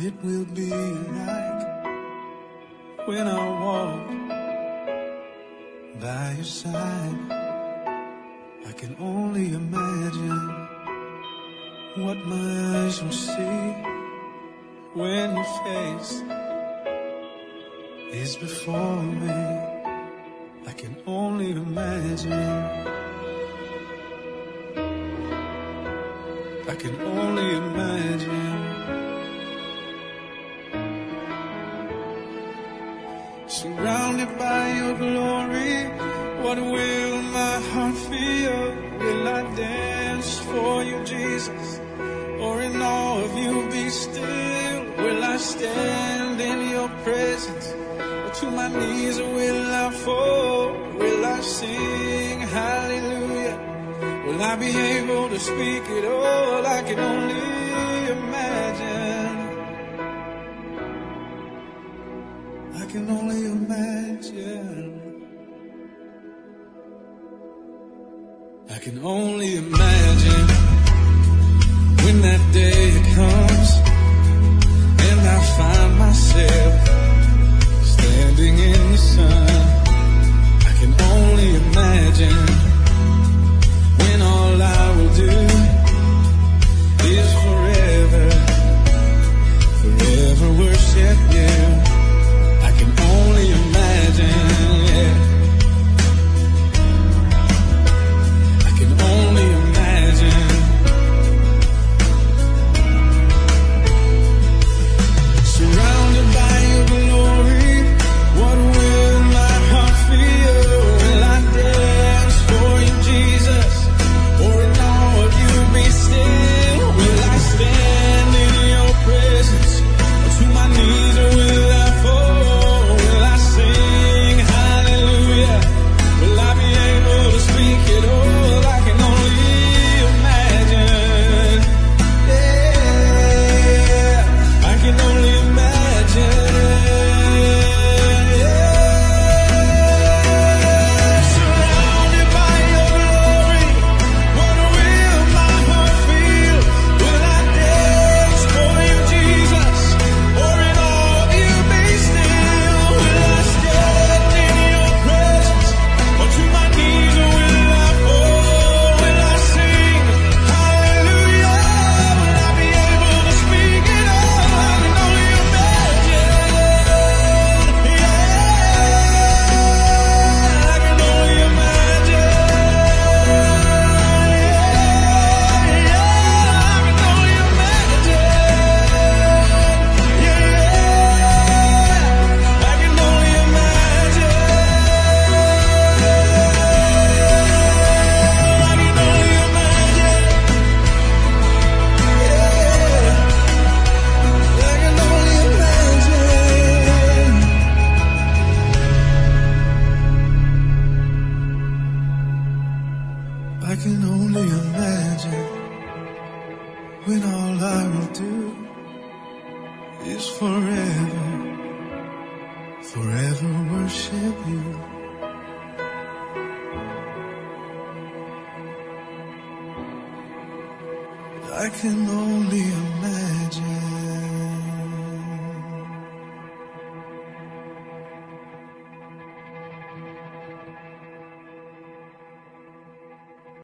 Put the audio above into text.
it will be like when I walk by your side. I can only imagine what my eyes will see when your face is before me. I can only imagine. I can only imagine. Surrounded by your glory, what will my heart feel? Will I dance for you, Jesus? Or in awe of you be still? Will I stand in your presence? Or to my knees will I fall? Will I sing hallelujah? Will I be able to speak it all? I can only imagine. I can only imagine. I can only imagine when that day comes and I find myself standing in the sun. I can only imagine when all I will do is forever, forever worship you. I can only imagine, yeah. I can only imagine. Surrounded by your glory, what will my heart feel? Will I dance for you, Jesus? Or in awe of you be still? Will I stand in your presence? Or to my knees will I fall? Will I sing hallelujah? Will I be able to speak it all? I can only imagine. Yeah, I can only imagine. Surrounded by your glory, what will my heart feel? Will I dance for you, Jesus? Or in awe of you be still? Will I stand in your presence? Or to my knees will I fall? Will I sing hallelujah? Will I be able to speak it all? I can only imagine. Yeah, I can only imagine. I can only imagine when all I will do is forever, forever worship you. I can only imagine.